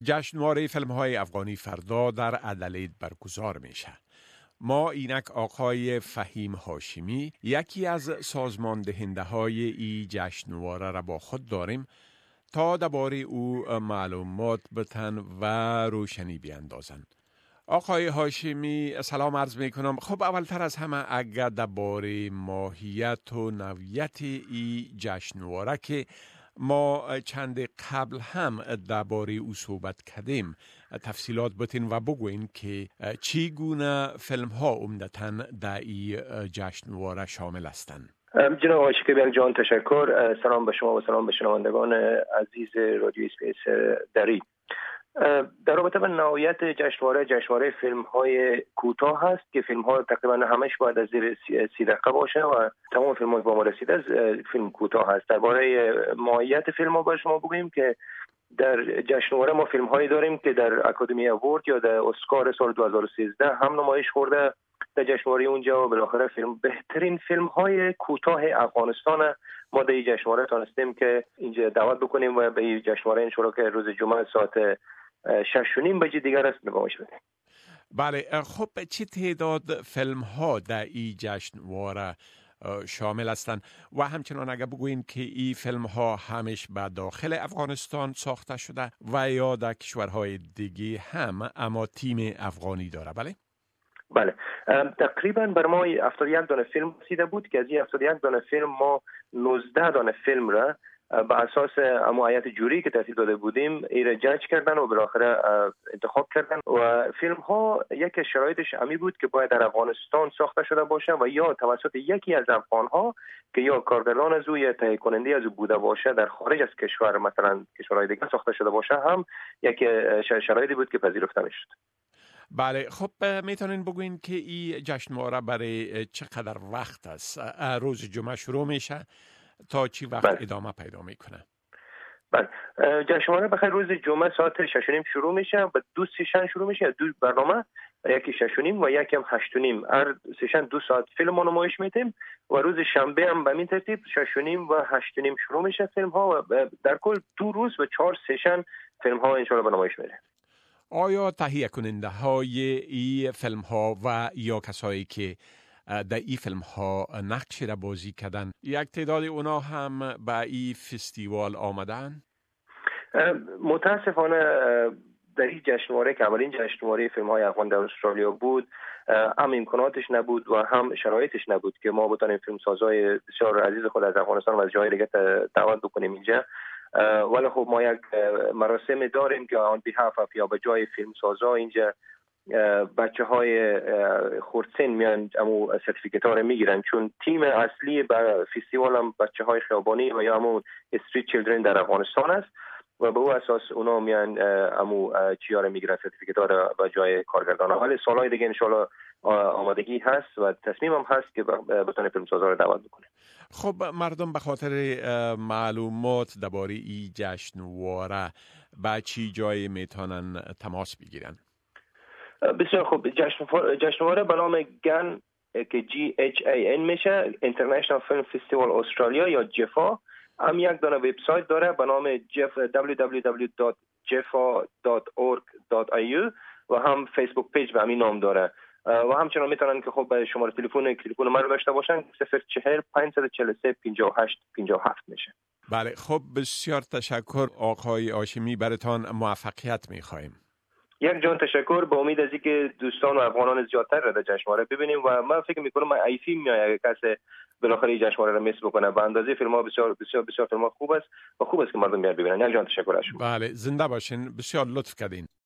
جشنواره فیلم های افغانی فردا در ادلید برگزار میشه. ما اینک آقای فهیم هاشمی یکی از سازمان دهنده های ای جشنواره را با خود داریم تا درباره او معلومات بتن و روشنی بیندازن. آقای هاشمی سلام عرض می کنم. خب اولتر از همه اگر درباره ماهیت و نوعیت ای جشنواره که ما چند قبل هم درباره او صحبت کردیم تفصیلات بتین و بگوین که چی گونه فیلم ها عمدتاً در ای جشنواره شامل هستند. جناب آقای شکیبیان جان تشکر. سلام به شما و سلام به شنوندگان عزیز رادیو اسپیس دری. در رابطه با نوعیت جشنواره فیلم های کوتاه هست که فیلم ها تقریبا همش باید از زیر 30 دقیقه باشه و تمام فیلم های با ما رسیده از فیلم کوتاه هست. درباره ماهیت فیلم ها با شما بگوییم که در جشنواره ما فیلم هایی داریم که در اکادمی اوارد یا در اسکار سال 2013 هم نمایش خورده در جشنواره اونجا و بالاخره بهترین فیلم های کوتاه افغانستان ما در این جشنواره تونستیم که اینجا دعوت بکنیم و به این جشنواره انشالله که روز جمعه ساعت 6:30 بجه دیگر است نمایش بدیم. بله، خب چه تعداد فیلم ها در این جشنواره شامل هستند و همچنان اگر بگوین که این فیلم ها همش به داخل افغانستان ساخته شده و یا در کشورهای دیگه هم اما تیم افغانی داره؟ بله، تقریبا بر ما 71 دانه فیلم رسیده بود که از این 71 دانه فیلم ما 19 دانه فیلم را به اساس هیئت جوری که ترتیب داده بودیم ایره جج کردن و بالاخره انتخاب کردن و فیلم ها یک شرایطش امی بود که باید در افغانستان ساخته شده باشه و یا توسط یکی از افغان ها که یا کارگردان از او یا تهیه کننده از او بوده باشه در خارج از کشور مثلا کشورهای دیگه ساخته شده باشه هم یک شرایطی بود که پذیرفته میشد. بله، خب میتونین بگوین که این جشنواره برای چقدر وقت است؟ روز جمعه شروع میشه تا چی وقت ادامه پیدا میکنه؟ بله، جشنواره بخیر روز جمعه ساعت 6:30 شروع میشه و دو سشن شروع میشه، دو برنامه، یکی 6:30 و یکی هم 8:30. هر سشن 2 ساعت فیلم رو نمایش میدیم و روز شنبه هم به این ترتیب 6:30 و 8:30 شروع میشه فیلم ها و در کل 2 روز و 4 سشن فیلم ها ان شاء الله به نمایش میره. آیا تهیه کننده های این فیلم ها و یا کسایی که در این فیلم ها نقش را بازی کردن یک تعداد اونا هم به این فستیوال آمدن؟ متاسفانه در این جشنواره که اولین جشنواره فیلم های افغان در استرالیا بود هم امکاناتش نبود و هم شرایطش نبود که ما بتونیم فیلم سازهای بسیار عزیز خود از افغانستان و از جای دیگه دعوت بکنیم اینجا. ولی خب ما یک مراسم داریم که آن بیهاف یا به جای فیلم سازا اینجا بچه های خردسن میان امو سرتیفیکت ها رو میگیرن چون تیم اصلی به فستیوال هم بچه های خیابانی و یا امو استریت چیلدرن در افغانستان است و به او اساس اونا میان امو چیا رو میگیرن سرتیفیکت ها رو به جای کارگردان ها. ولی سالهای دیگه انشالله آمادگی هست و تصمیم هم هست که بتونه فیلم سازا رو دعوت بکنه. خب مردم به خاطر معلومات درباره این جشنواره به چی جای میتونن تماس بگیرن؟ بسیار خوب، جشنواره به نام گن که GHAN میشه International Film Festival استرالیا یا جفا هم یک دانه وبسایت داره به نام www.jefa.org.au و هم فیسبوک پیج به همین نام داره و همچنان میتونن که خب به شماره تلفن ما رو داشته باشن 040 543 58 57 میشه. بله، خب بسیار تشکر آقای هاشمی، براتون موفقیت میخوایم. یک جان تشکر، با امید از اینکه دوستان و افغانان زیادتر را در جشنواره ببینیم و من فکر میکنم من ایفی میاد کسی بالاخره جشنواره را میس بکنه. به اندازه فیلم ها بسیار بسیار بسیار فیلم ها خوب است و خوب است که مردم بیان ببینن. یک جان تشکر از شما. بله، زنده باشین، بسیار لطف کردین.